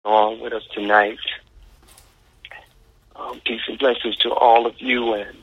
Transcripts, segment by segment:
On with us tonight. Peace and blessings to all of you. And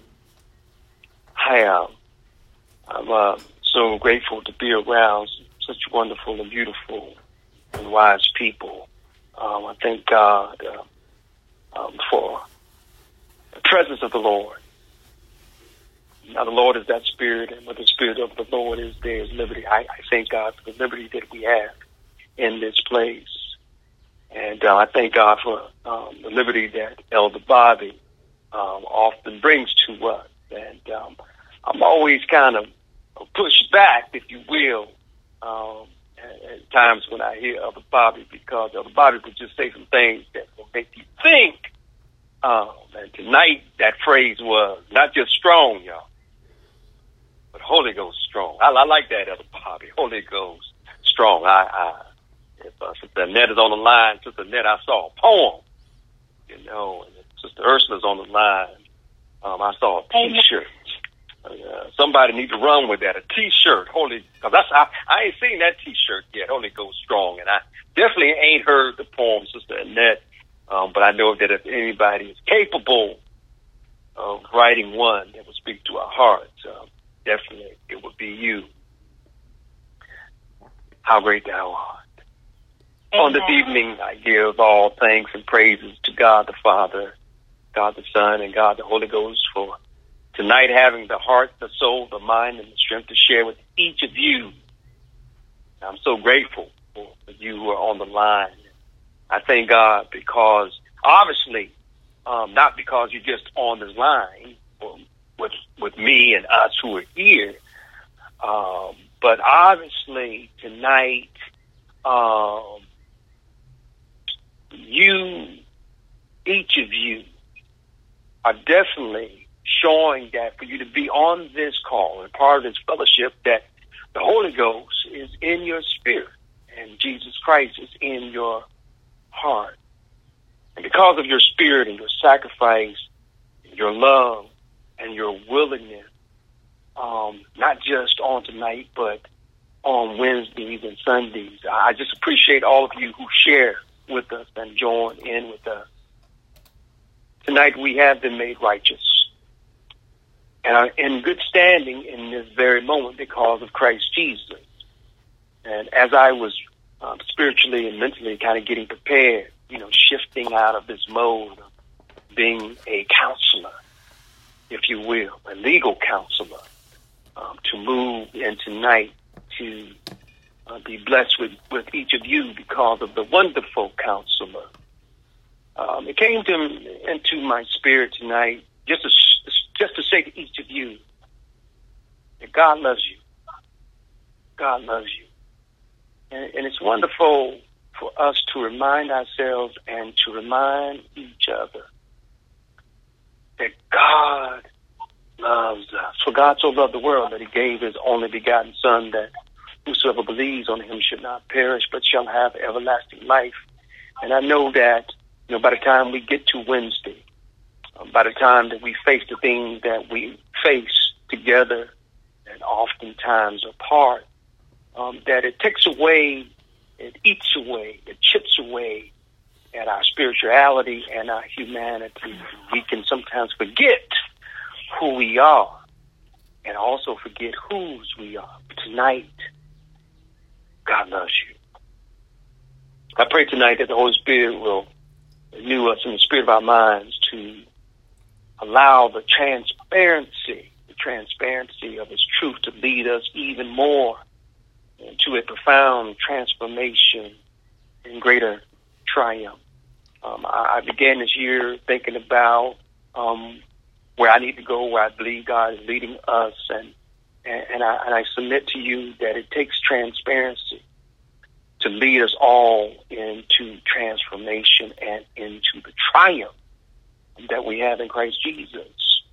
I'm so grateful to be around such wonderful and beautiful and wise people. I thank God for the presence of the Lord. Now, the Lord is that Spirit, and where the Spirit of the Lord is, there is liberty. I thank God for the liberty that we have in this place. And I thank God for the liberty that Elder Bobby often brings to us. And I'm always kind of pushed back, if you will, at times when I hear Elder Bobby, because Elder Bobby would just say some things that will make you think. And tonight, that phrase was not just strong, y'all, but Holy Ghost strong. I like that, Elder Bobby, Holy Ghost strong. If Sister Annette is on the line, Sister Annette, I saw a poem, and Sister Ursula's on the line. I saw a T-shirt. Somebody need to run with that, a T-shirt, because I ain't seen that T-shirt yet, Holy Ghost strong, and I definitely ain't heard the poem, Sister Annette, but I know that if anybody is capable of writing one that would speak to our hearts, definitely it would be you. How great thou art. Amen. On this evening, I give all thanks and praises to God the Father, God the Son, and God the Holy Ghost for tonight having the heart, the soul, the mind, and the strength to share with each of you. I'm so grateful for you who are on the line. I thank God because, obviously, not because you're just on this line with me and us who are here, but obviously tonight, each of you are definitely showing that for you to be on this call and part of this fellowship, that the Holy Ghost is in your spirit and Jesus Christ is in your heart. And because of your spirit and your sacrifice, your love and your willingness, not just on tonight, but on Wednesdays and Sundays, I just appreciate all of you who share with us and join in with us. Tonight we have been made righteous and are in good standing in this very moment because of Christ Jesus. And as I was spiritually and mentally kind of getting prepared, shifting out of this mode of being a counselor, if you will, a legal counselor, to move in tonight to be blessed with each of you because of the wonderful counselor. It came into my spirit tonight just to say to each of you that God loves you. God loves you. And it's wonderful for us to remind ourselves and to remind each other that God loves us. For God so loved the world that he gave his only begotten Son, that whosoever believes on him should not perish but shall have everlasting life. And I know that by the time we get to Wednesday, by the time that we face the things that we face together and oftentimes apart, that it takes away, it eats away, it chips away at our spirituality and our humanity. We can sometimes forget who we are and also forget whose we are. But tonight, God loves you. I pray tonight that the Holy Spirit will renew us in the spirit of our minds to allow the transparency of his truth to lead us even more into a profound transformation and greater triumph. I began this year thinking about where I need to go, where I believe God is leading us, and I submit to you that it takes transparency to lead us all into transformation and into the triumph that we have in Christ Jesus.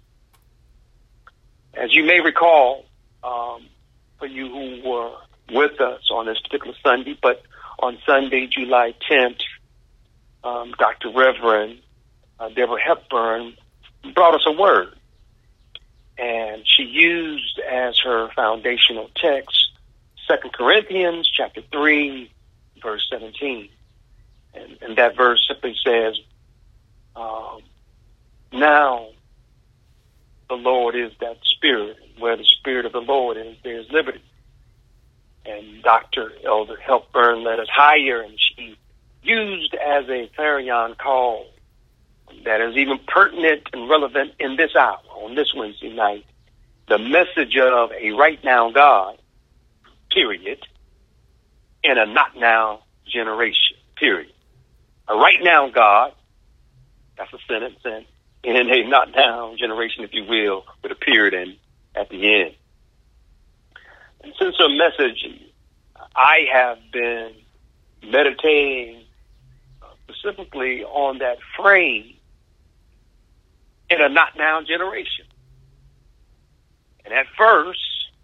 As you may recall, for you who were with us on this particular Sunday, but on Sunday, July 10th, Dr. Reverend Deborah Hepburn brought us a word. And she used as her foundational text 2 Corinthians chapter 3, verse 17. And that verse simply says, now the Lord is that Spirit. Where the Spirit of the Lord is, there is liberty. And Dr. Elder Hepburn led us higher, and she used as a clarion call that is even pertinent and relevant in this hour, on this Wednesday night, the message of a right now God, period, in a not now generation, period. A right now God, that's a sentence, and in a not now generation, if you will, with a period in at the end. And since her message, I have been meditating specifically on that phrase, in a not now generation. And at first,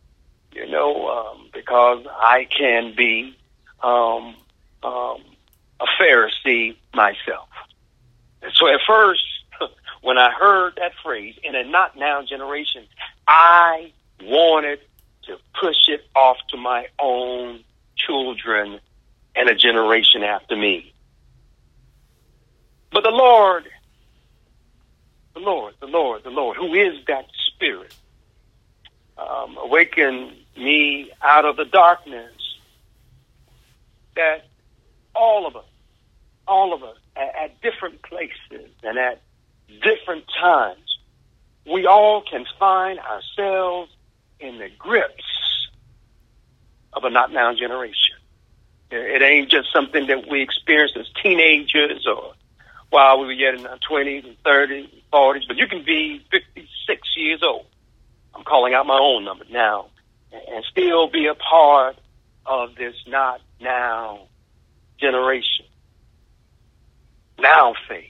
because I can be a Pharisee myself. And so at first, when I heard that phrase, in a not now generation, I wanted to push it off to my own children and a generation after me. But the Lord, who is that Spirit, awakened me out of the darkness that all of us at different places and at different times, we all can find ourselves in the grips of a not now generation. It ain't just something that we experience as teenagers or while we were yet in our 20s and 30s and 40s, but you can be 56 years old. I'm calling out my own number now, and still be a part of this not now generation. Now faith.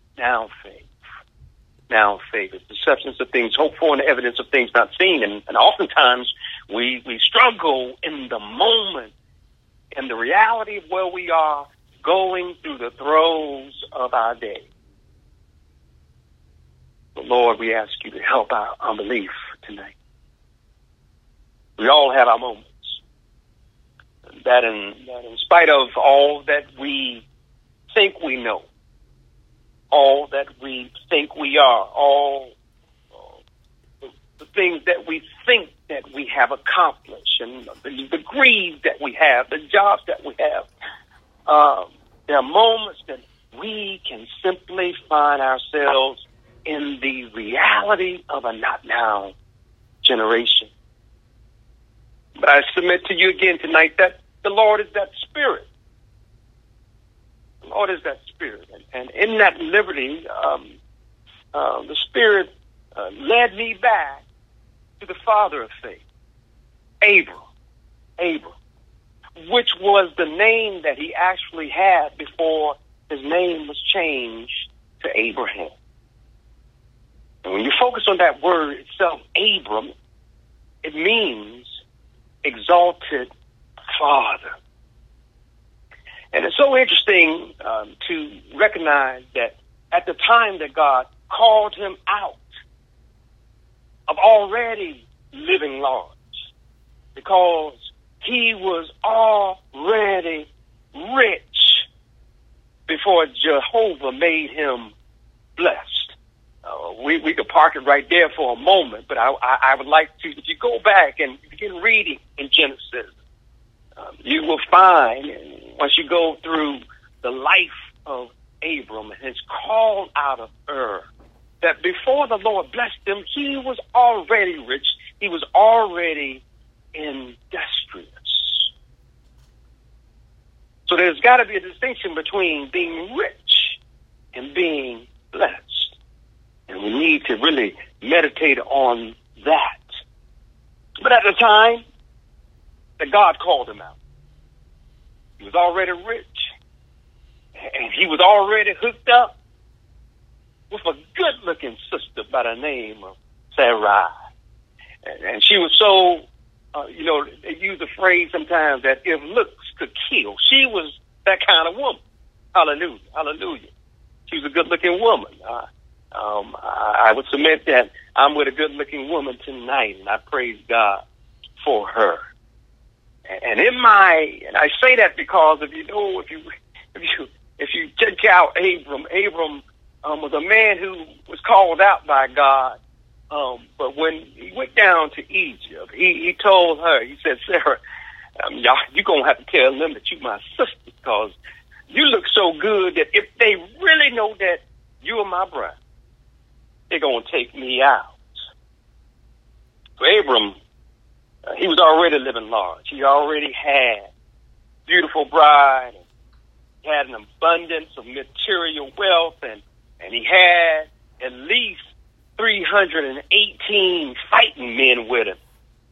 Now faith is the substance of things hoped for and the evidence of things not seen. And oftentimes we struggle in the moment and the reality of where we are going through the throes of our day. But Lord, we ask you to help our unbelief tonight. We all have our moments. That in spite of all that we think we know, all that we think we are, all the things that we think that we have accomplished, and the degrees that we have, the jobs that we have, there are moments that we can simply find ourselves in the reality of a not now generation. But I submit to you again tonight that the Lord is that Spirit. The Lord is that Spirit. And in that liberty, the Spirit led me back to the father of faith, Abram, which was the name that he actually had before his name was changed to Abraham. And when you focus on that word itself, Abram, it means exalted father. And it's so interesting to recognize that at the time that God called him out of already living large, because he was already rich before Jehovah made him blessed. We could park it right there for a moment, but I would like to, if you go back and begin reading in Genesis, you will find, once you go through the life of Abram and his call out of Ur, that before the Lord blessed him, he was already rich. He was already industrious. So there's got to be a distinction between being rich and being blessed. And we need to really meditate on that. But at the time that God called him out, he was already rich. And he was already hooked up with a good-looking sister by the name of Sarai. And she was so, they use the phrase sometimes that if looks could kill, she was that kind of woman. Hallelujah, hallelujah. She was a good-looking woman. I would submit that I'm with a good-looking woman tonight, and I praise God for her. And I say that because if you if you check out Abram, was a man who was called out by God. But when he went down to Egypt, he told her, he said, Sarah, you're going to have to tell them that you're my sister, because you look so good that if they really know that you are my bride, they're going to take me out. So Abram, he was already living large. He already had a beautiful bride. He had an abundance of material wealth, and he had at least 318 fighting men with him.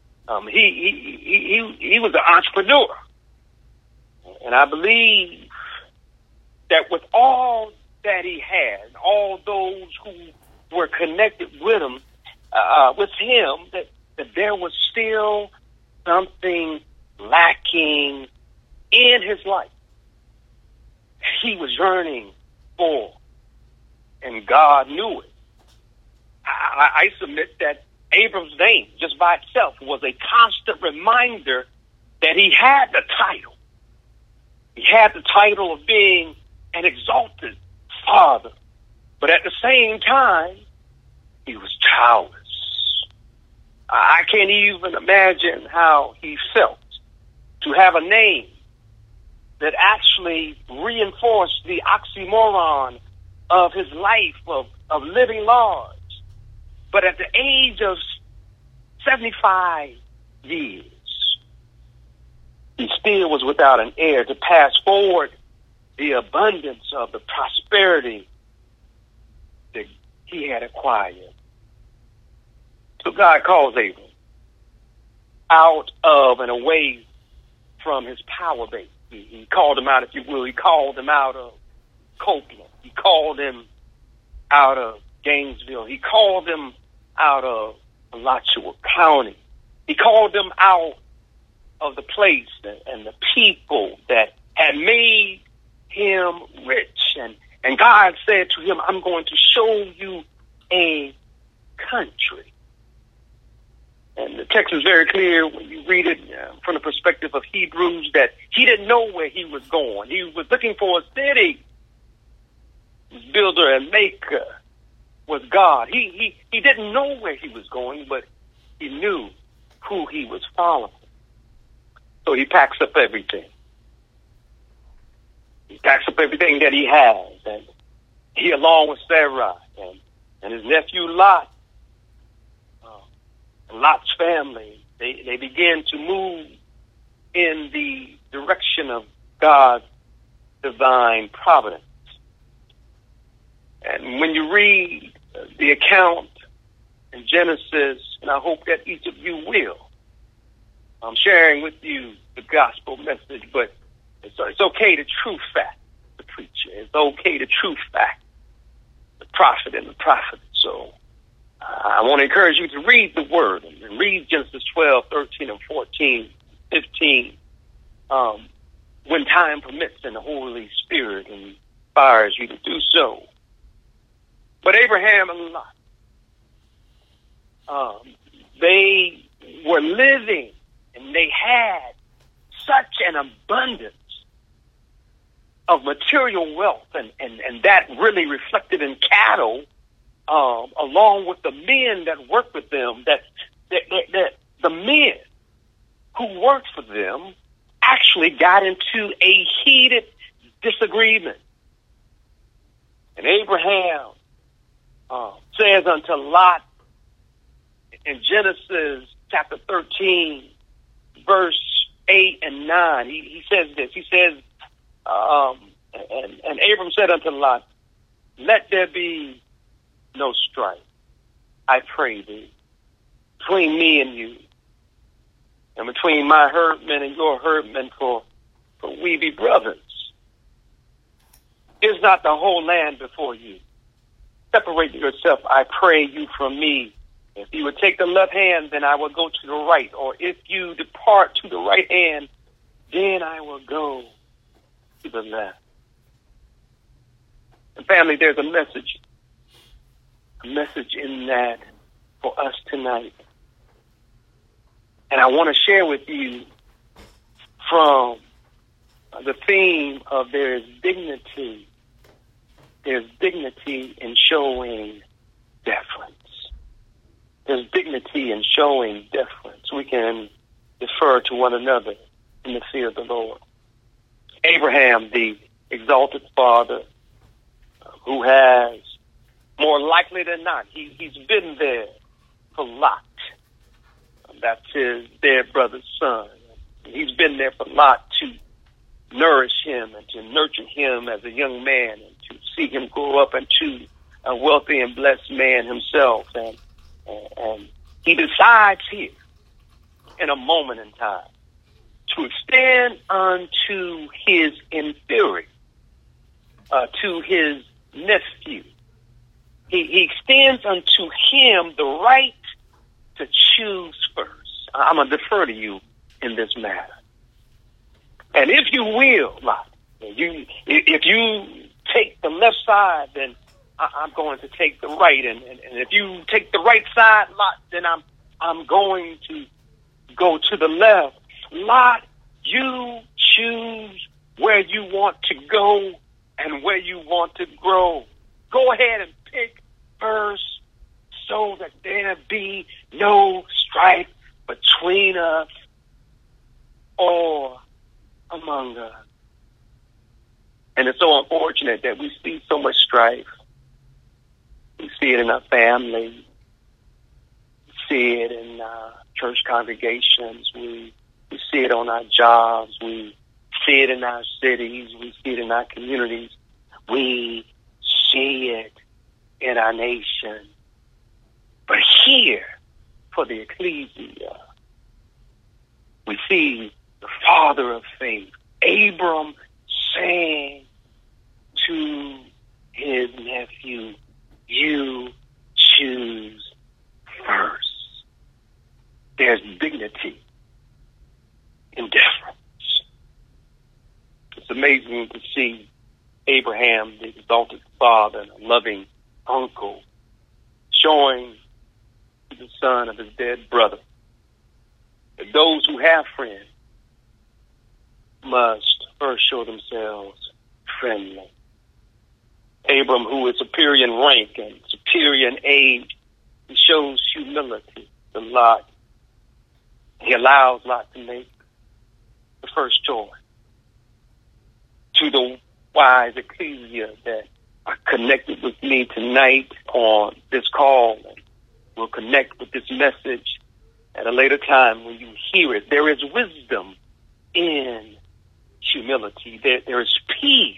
He was an entrepreneur. And I believe that with all that he had, all those who were connected with him, that there was still something lacking in his life. He was yearning for, and God knew it. I submit that Abram's name, just by itself, was a constant reminder that he had the title. He had the title of being an exalted father. But at the same time, he was childless. I can't even imagine how he felt to have a name that actually reinforced the oxymoron of his life of living large. But at the age of 75 years, he still was without an heir to pass forward the abundance of the prosperity that he had acquired. So God calls Abram out of and away from his power base. He called him out, if you will. He called him out of Copeland. He called him out of Gainesville. He called him out of Alachua County. He called them out of the place and the people that had made him rich. And God said to him, I'm going to show you a country. And the text is very clear when you read it from the perspective of Hebrews, that he didn't know where he was going. He was looking for a city. His builder and maker was God. He didn't know where he was going, but he knew who he was following. So he packs up everything. He packs up everything that he has. And he, along with Sarah and his nephew Lot, Lot's family, they began to move in the direction of God's divine providence. And when you read the account in Genesis, and I hope that each of you will, I'm sharing with you the gospel message, but it's okay to true fact the preacher. It's okay to true fact the prophet and the prophet. So I want to encourage you to read the word and read Genesis 12, 13, and 14, 15, when time permits and the Holy Spirit inspires you to do so. But Abraham and Lot, they were living and they had such an abundance of material wealth, and that really reflected in cattle, along with the men that worked with them, that the men who worked for them actually got into a heated disagreement. And Abraham says unto Lot in Genesis chapter 13, verse 8 and 9, he says this. He says, and Abram said unto Lot, let there be no strife, I pray thee, between me and you, and between my herdmen and your herdmen, for we be brothers. Is not the whole land before you? Separate yourself, I pray you, from me. If you would take the left hand, then I will go to the right. Or if you depart to the right hand, then I will go to the left. And family, there's a message in that for us tonight. And I want to share with you from the theme of there is dignity. There's dignity in showing deference. There's dignity in showing deference. We can defer to one another in the fear of the Lord. Abraham, the exalted father, who has, more likely than not, he's been there for Lot. That's his dead brother's son. He's been there for Lot to nourish him and to nurture him as a young man and to see him grow up into a wealthy and blessed man himself. And he decides here, in a moment in time, to extend unto his inferior, to his nephew. He extends unto him the right to choose first. I'm going to defer to you in this matter. And if you will, Lot, if you take the left side, then I'm going to take the right. And if you take the right side, Lot, then I'm going to go to the left. Lot, you choose where you want to go and where you want to grow. Go ahead and pick first so that there be no strife between us or among us. And it's so unfortunate that we see so much strife. We see it in our family. We see it in church congregations. We see it on our jobs. We see it in our cities. We see it in our communities. We see it in our nation. But here, for the ecclesia, we see the father of faith, Abram, saying to his nephew, you choose first. There's dignity in deference. It's amazing to see Abraham, the exalted father and a loving uncle, showing the son of his dead brother that those who have friends must first show themselves friendly. Abram, who is superior in rank and superior in age, he shows humility to Lot. He allows Lot to make the first choice. To the wise ecclesia that are connected with me tonight on this call and will connect with this message at a later time when you hear it, there is wisdom in humility. There is peace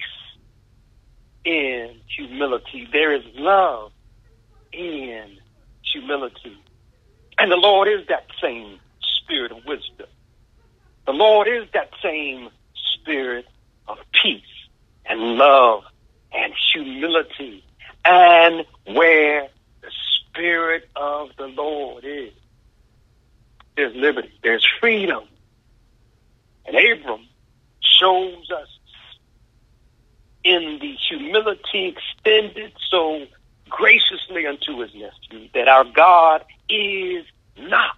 in humility. There is love in humility. And the Lord is that same spirit of wisdom. The Lord is that same spirit of peace and love and humility. And where the spirit of the Lord is, there's liberty, there's freedom. And Abram shows us in the humility extended so graciously unto his nephew that our God is not.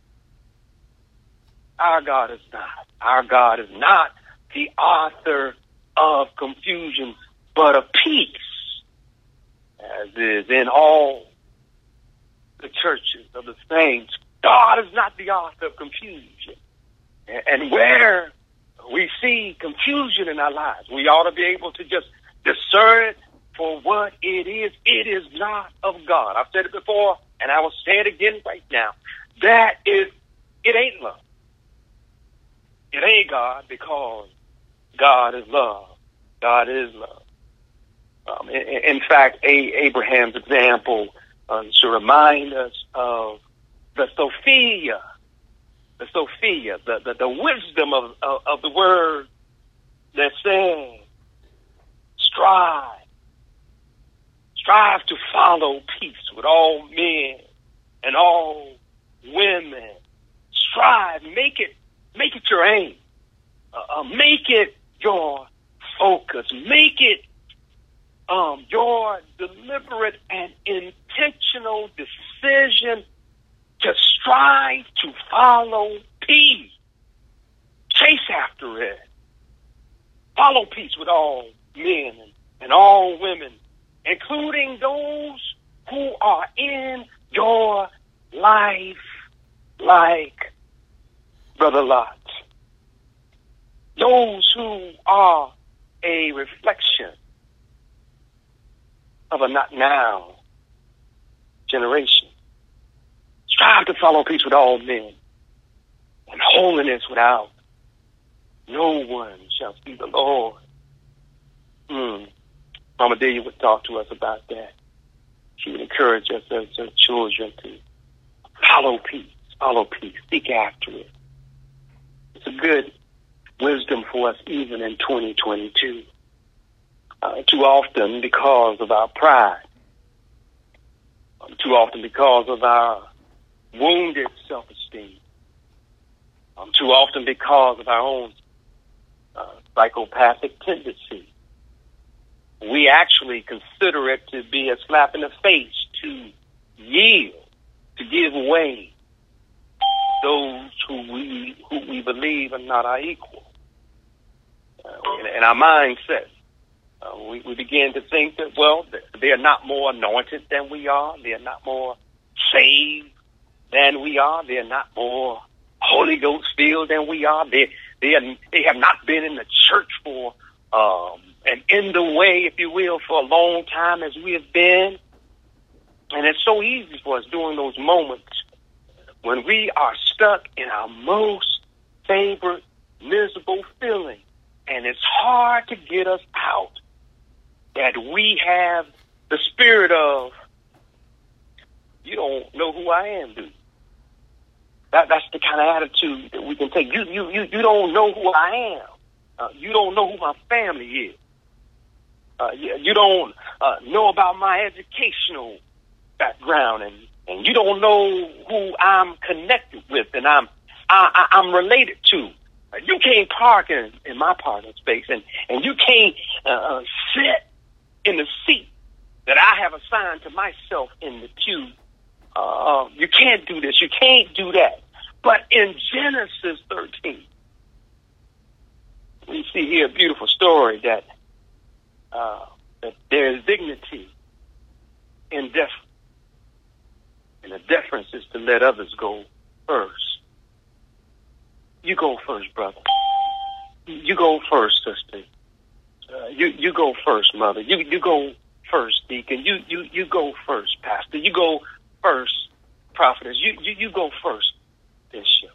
Our God is not. Our God is not the author of confusion, but of peace, as is in all the churches of the saints. God is not the author of confusion. And where we see confusion in our lives, we ought to be able to just discern it for what it is. It is not of God. I've said it before, and I will say it again right now. It ain't love. It ain't God, because God is love. God is love. In fact, Abraham's example should remind us of the Sophia, the wisdom of the word that says, strive to follow peace with all men and all women. Strive, make it your aim. Make it your focus. Make it your deliberate and intentional decision to strive to follow peace. Chase after it. Follow peace with all men and all women, including those who are in your life, like Brother Lot. Those who are a reflection of a not now generation. Strive to follow peace with all men and holiness without no one shall see the Lord. Mama Delia would talk to us about that. She would encourage us as her children to follow peace, seek after it. It's a good wisdom for us even in 2022. Too often because of our pride, too often because of our wounded self-esteem, too often because of our own psychopathic tendency, we actually consider it to be a slap in the face to yield, to give way to those who we believe are not our equal. In our mindset, we begin to think that, well, they are not more anointed than we are. They are not more saved than we are. They are not more Holy Ghost filled than we are. They have not been in the church for and in the way, if you will, for a long time as we have been. And it's so easy for us during those moments when we are stuck in our most favorite miserable feeling, and it's hard to get us out, that we have the spirit of, you don't know who I am, dude. That's the kind of attitude that we can take. You don't know who I am. You don't know who my family is. You don't know about my educational background, and you don't know who I'm connected with and I'm related to. You can't park in my parking space, and you can't sit in the seat that I have assigned to myself in the pew. You can't do this. You can't do that. But in Genesis 13, we see here a beautiful story that there is dignity in deference. And the deference is to let others go first. You go first, brother. You go first, sister. You go first, mother. You go first, deacon. You go first, pastor. You go first, prophetess. You go first, bishop.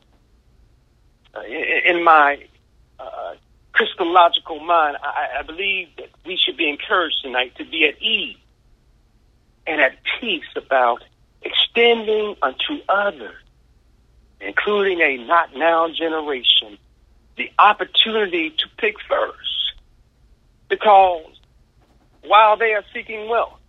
In my Christological mind, I believe that we should be encouraged tonight to be at ease and at peace about extending unto others, including a not now generation, the opportunity to pick first. Because while they are seeking wealth,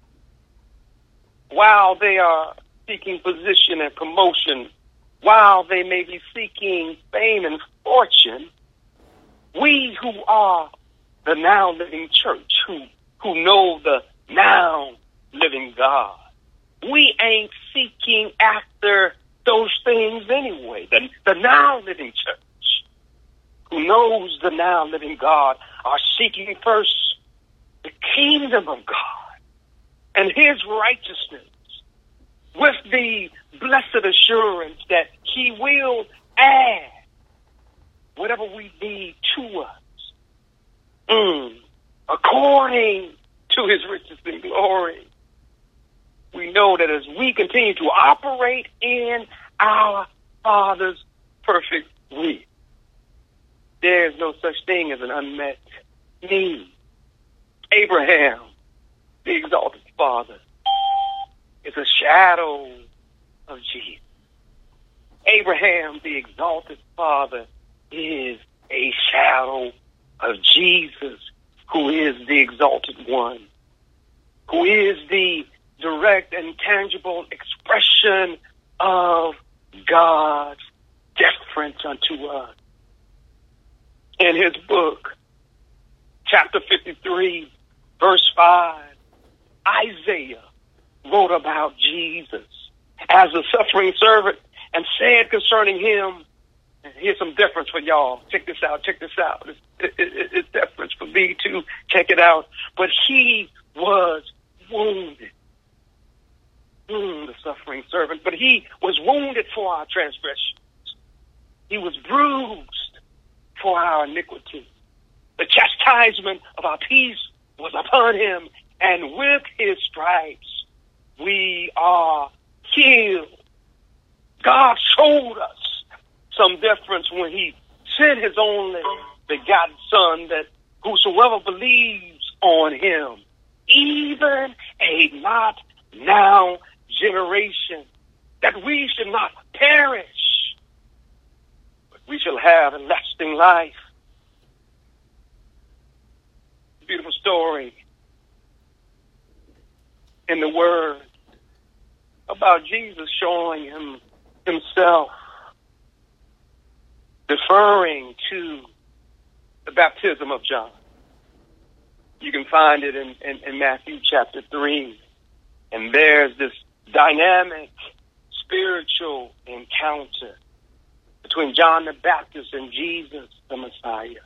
while they are seeking position and promotion, while they may be seeking fame and fortune, we who are the now living church, who know the now living God, we ain't seeking after those things anyway. The now living church, who knows the now living God, are seeking first the kingdom of God and his righteousness, with the blessed assurance that he will add whatever we need to us, according to his riches and glory. We know that as we continue to operate in our Father's perfect will, there is no such thing as an unmet need. Abraham, the exalted father, is a shadow of Jesus. Abraham, the exalted father, is a shadow of Jesus, who is the exalted one, who is the direct and tangible expression of God's deference unto us. In his book, chapter 53, verse 5, Isaiah wrote about Jesus as a suffering servant and said concerning him, Here's some difference for y'all. Check this out. Check this out. It's difference for me too. Check it out. But he was wounded. The suffering servant. But he was wounded for our transgressions. He was bruised for our iniquity. The chastisement of our peace was upon him, and with his stripes we are healed. God showed us some difference when he sent his only begotten Son, that whosoever believes on him, even a not now generation, that we should not perish, but we shall have everlasting life. Beautiful story in the Word about Jesus showing himself, deferring to the baptism of John. You can find it in Matthew chapter 3. And there's this dynamic spiritual encounter between John the Baptist and Jesus the Messiah.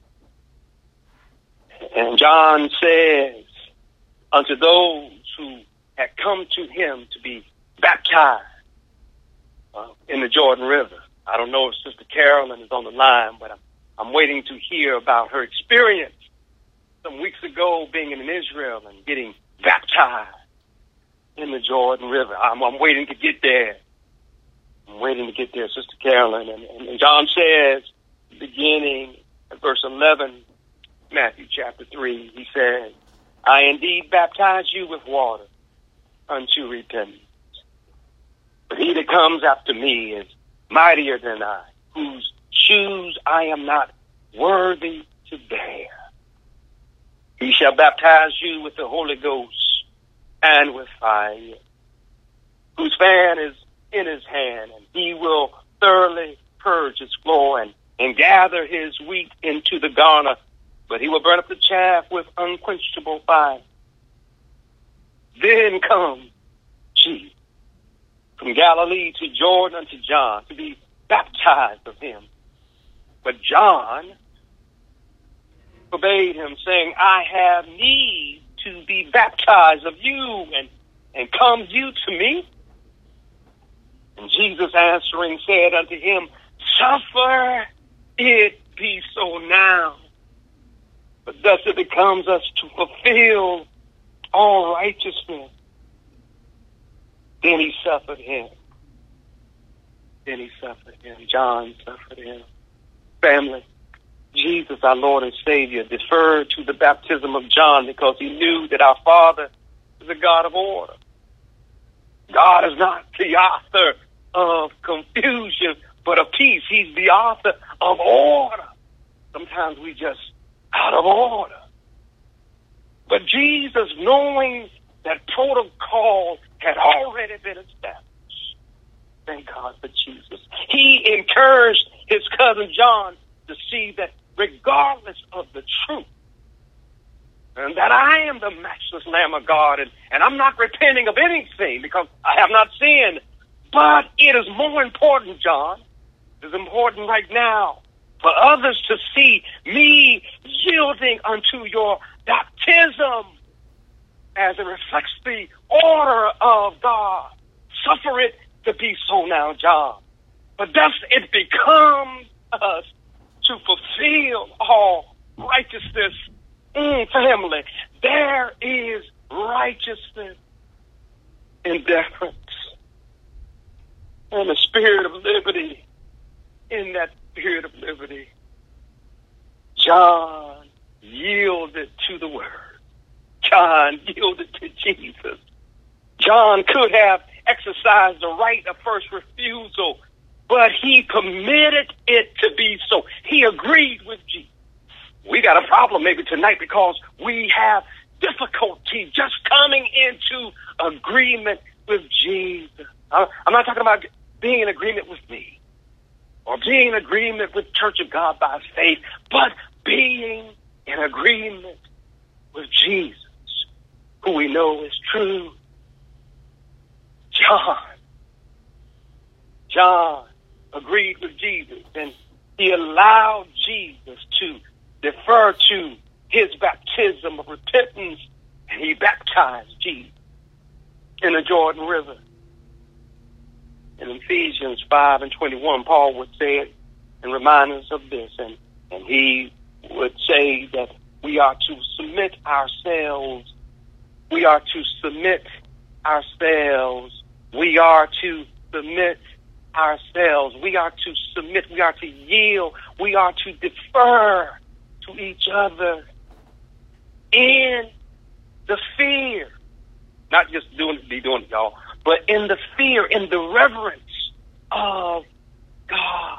And John says unto those who had come to him to be baptized in the Jordan River. I don't know if Sister Carolyn is on the line, but I'm waiting to hear about her experience some weeks ago being in Israel and getting baptized in the Jordan River. I'm waiting to get there. I'm waiting to get there, Sister Carolyn. And John says, beginning at verse 11, Matthew chapter 3, he says, I indeed baptize you with water unto repentance. But he that comes after me is mightier than I, whose shoes I am not worthy to bear. He shall baptize you with the Holy Ghost and with fire, whose fan is in his hand, and he will thoroughly purge his floor and gather his wheat into the garner, but he will burn up the chaff with unquenchable fire. Then comes Jesus from Galilee to Jordan unto John to be baptized of him. But John forbade him, saying, I have need to be baptized of you, and come you to me? And Jesus answering said unto him, Suffer it be so now, but thus it becomes us to fulfill all righteousness. Then he suffered him. John suffered him. Family, Jesus, our Lord and Savior, deferred to the baptism of John because he knew that our Father is a God of order. God is not the author of confusion, but of peace. He's the author of order. Sometimes we just out of order. But Jesus, knowing that protocol had already been established, thank God for Jesus, he encouraged his cousin John to see that regardless of the truth, and that I am the matchless Lamb of God, and I'm not repenting of anything because I have not sinned. But it is more important, John, it is important right now for others to see me yielding unto your baptism as it reflects the order of God. Suffer it to be so now, John. But thus it becomes us to fulfill all righteousness. Family, there is righteousness in deference and the spirit of liberty. In that spirit of liberty, John yielded to the word. John yielded to Jesus. John could have exercised the right of first refusal, but he permitted it to be so. He agreed with Jesus. We got a problem maybe tonight because we have difficulty just coming into agreement with Jesus. I'm not talking about being in agreement with me or being in agreement with Church of God by faith, but being in agreement with Jesus, who we know is true. John agreed with Jesus, and He allowed Jesus to defer to his baptism of repentance, and he baptized Jesus in the Jordan River. In Ephesians 5:21, Paul would say it and remind us of this, and he would say that we are to submit ourselves. We are to submit ourselves. We are to submit ourselves. We are to submit. We are to yield. We are to defer to each other in the fear. Not just doing it, y'all, but in the fear, in the reverence of God.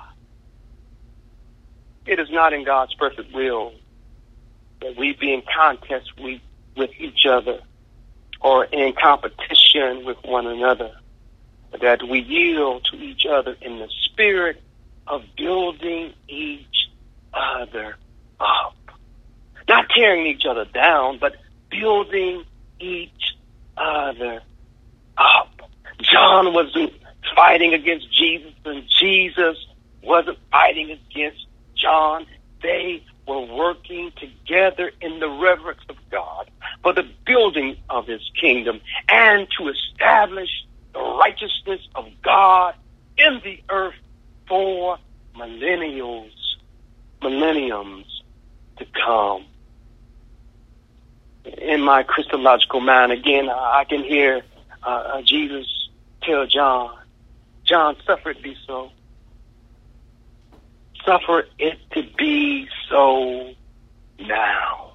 It is not in God's perfect will that we be in contest with each other or in competition with one another, but that we yield to each other in the spirit of building each other up. Not tearing each other down, but building each other up. John wasn't fighting against Jesus, and Jesus wasn't fighting against John. They were working together in the reverence of God for the building of his kingdom and to establish the righteousness of God in the earth for millenniums to come. In my Christological mind, again, I can hear Jesus tell John, suffer it be so. Suffer it to be so now.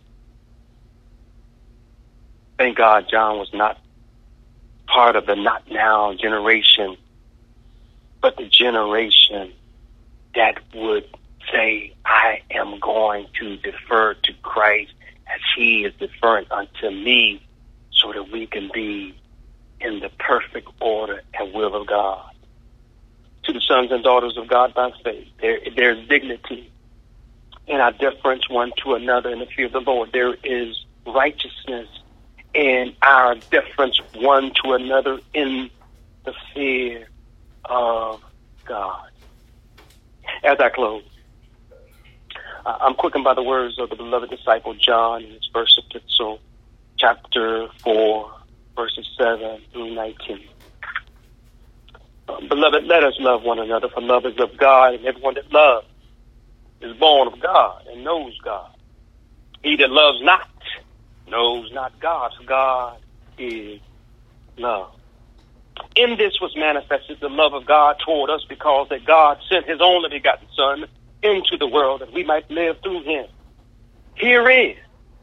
Thank God John was not part of the not now generation, but the generation that would say, I am going to defer to Christ as he is deferring unto me, so that we can be in the perfect order and will of God. To the sons and daughters of God by faith, there's dignity in our deference one to another in the fear of the Lord. There is righteousness in our deference one to another in the fear of God. As I close, I'm quickened by the words of the beloved disciple John in his first epistle, chapter 4, verses 7 through 19. Beloved, let us love one another, for love is of God, and everyone that loves is born of God and knows God. He that loves not knows not God, for God is love. In this was manifested the love of God toward us, because that God sent his only begotten Son into the world that we might live through him. Herein,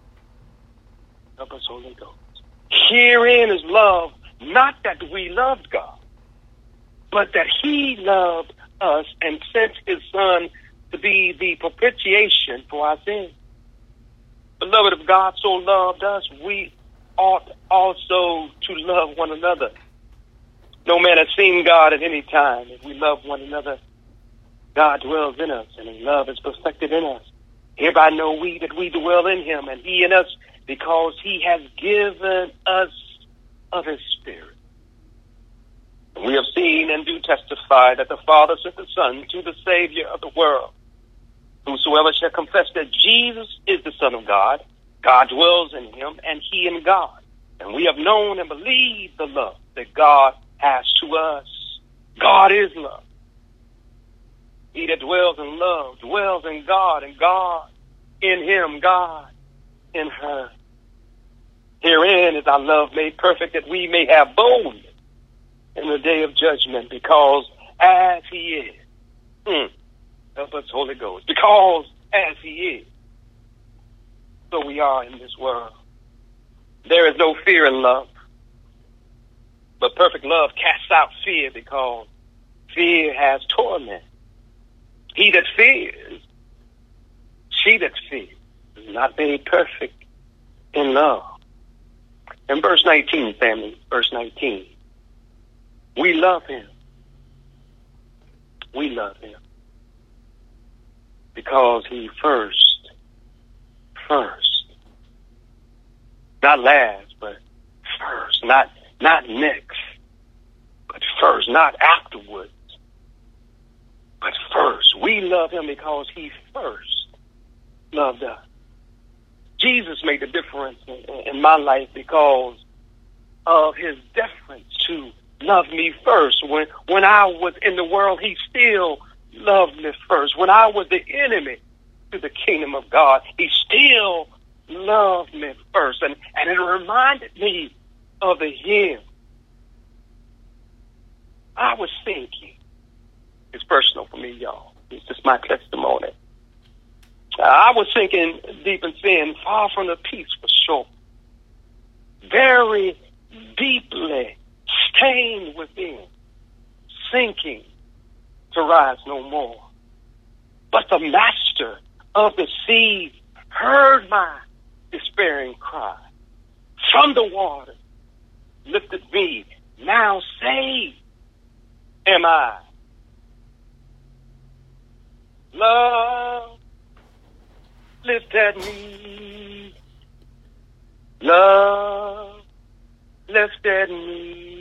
help us, Holy Ghost. Herein is love, not that we loved God, but that he loved us and sent his Son to be the propitiation for our sins. Beloved, if God so loved us, we ought also to love one another. No man has seen God at any time. If we love one another, God dwells in us, and his love is perfected in us. Hereby know we that we dwell in him, and he in us, because he has given us of his Spirit. We have seen and do testify that the Father sent the Son to the Savior of the world. Whosoever shall confess that Jesus is the Son of God, God dwells in him, and he in God. And we have known and believed the love that God has to us. God is love. He that dwells in love dwells in God, and God in him, God in her. Herein is our love made perfect, that we may have boldness in the day of judgment, because as he is, help us, Holy Ghost, because as he is, so we are in this world. There is no fear in love, but perfect love casts out fear, because fear has torment. He that fears, she that fears, is not made perfect in love. In verse 19, family, verse 19, we love him. We love him because he first, not last, but first, not next, but first, not afterwards, but first. first. We love him because he first loved us. Jesus made a difference in my life because of his deference to love me first. When I was in the world, he still loved me first. When I was the enemy to the kingdom of God, he still loved me first. And it reminded me of the hymn. I was thinking, it's personal for me, y'all. It's just my testimony. I was sinking deep in sin, far from the peaceful shore, very deeply stained within, sinking to rise no more. But the master of the sea heard my despairing cry. From the water lifted me, now saved am I. Love lifted me. Love lifted me.